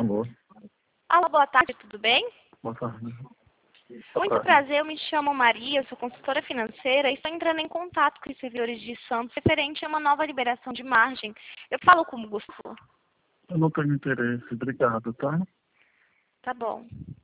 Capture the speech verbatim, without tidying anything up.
Alô, Alô, boa tarde, tudo bem? boa tarde. Boa Muito tarde. prazer, eu me chamo Maria, eu sou consultora financeira e estou entrando em contato com os servidores de Santos referente a uma nova liberação de margem. Eu falo como Gustavo. Eu não tenho interesse, obrigado, tá? Tá bom.